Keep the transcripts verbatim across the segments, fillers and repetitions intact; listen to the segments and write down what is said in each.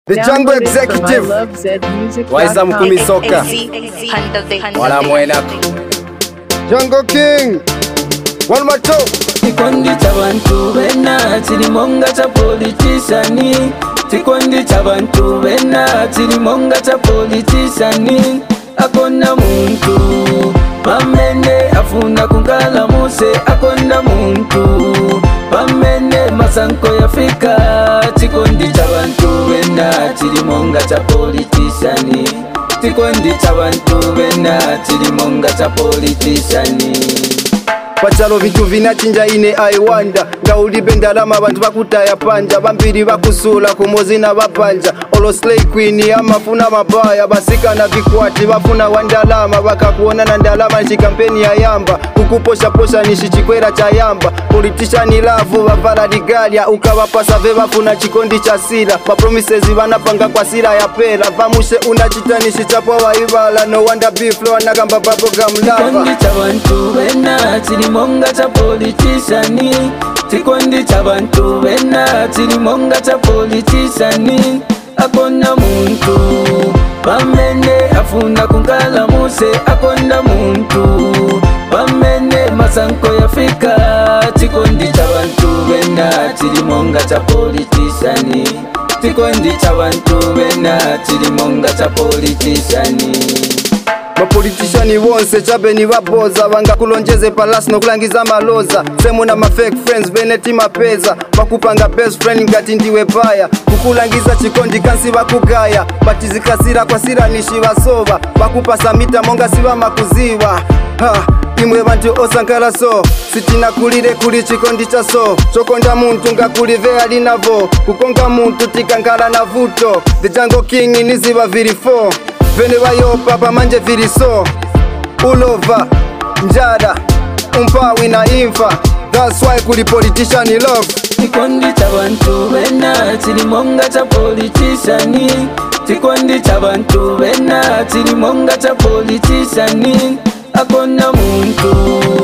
The Jungle Executive Waiza Mkumisoka Wala Mwena Jungle King One more two Tikondi chabantu bena chilimonga cha politiciani Tikondi chabantu bena chilimonga cha politiciani Akona muntu Pamene afuna kunkala muse Akona muntu Pamene masanko yafika Tikondi chabantu bena chilimonga cha politiciani Tikondi chabantu bena chilimonga cha politiciani Pachalo vitu vinachinja ine aiwanda Ngaulibe ndalama abantu bakutaya panja Bambiri bakusula kumozi na bapanja Olo slay queen amafuna mabaya Basika na vikwati bafuna wandalama Bakakuona na ndalama nshi kampeni ya yamba Kukuposha posha nishi chikwera cha yamba Politician lavu bavala digalia Ukawapasa ve bafuna chikondi cha sila Mapromises banapanga kwa sila ya pela Vamushe unachita nishi chapwa waibala No wonder beef low anagamba bubblegum lava Tikondi chabantu bena chilimonga cha politiciani Tikondi chabantu bena chilimonga cha politiciani Akona muntu Pamene afuna kunkala muse Akona muntu Pamene masanko yafika Tikondi chabantu bena chilimonga cha politiciani Tikondi chabantu bena chilimonga cha politiciani Mapoliticiani wonse chabeni baboza Banga kulonjeze palasi no kulangiza maloza Semu na ma fake friends beneti mapeza Bakupanga best friend ngati ndiwe baya Kukulangiza chikondi kansi bakugaya Batizikasira kwa sira nishi basova Bakupasa mita monga siba makuziwa Ha imwe bantu osankala so Sitina kulire kuli chikondi cha so Chokonda muntu nga kulive alinavo Kukonga muntu tikankala na vuto The Jungle King iniziba viri four Vene bayopa pamanje viriso Ulova, njada, umpawi na infa That's why kuli politician love Tikondi chabantu bena chilimonga cha politiciani Tikondi chabantu bena chilimonga cha politiciani Akona muntu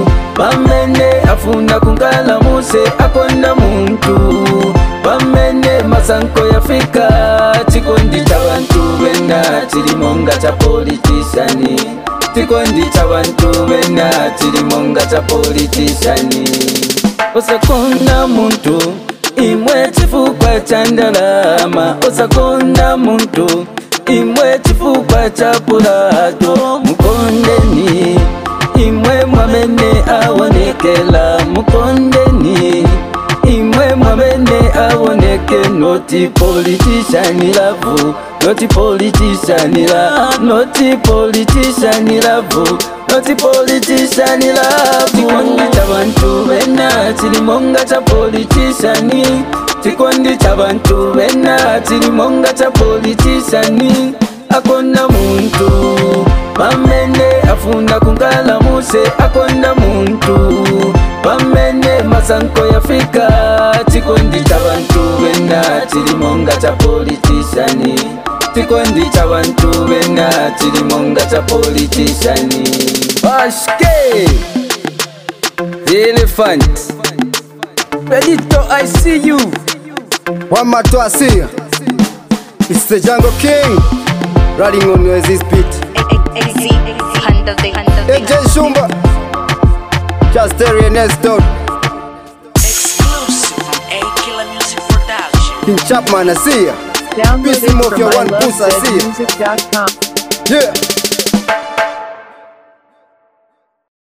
Pamene afuna kunkala muse Akona muntu Pamene masanko yafika Tikondi chabantu bena chilimonga cha politiciani Tikondi chabantu bena chilimonga cha politiciani Osakona muntu imwe chifukwa cha ndalama Osakona muntu imwe chifukwa cha pulato Mukondeni imwe mwamene awonekela Mukondeni imwe mwamene awoneke Noti politician love Noti politician love Noti politician love Noti politician love Tikondi chabantu bena chilimonga cha politiciani Tikondi chabantu bena chilimonga cha politiciani Akona muntu Pamene afuna kunkala muse Akona muntu Pamene masanko yafika Tikondi chabantu bena chilimonga cha politiciani Tikondi chabantu bena chilimonga cha politiciani Ashke The Elephant Benito, I see you One more to I see you It's the Jungle King Riding on your this beat A J Shumba Just Terry Nestor Exclusive from A Killer Music Production King Chapman I see ya Download Piece him it off from your I one love puss I zed see ya music dot com. Yeah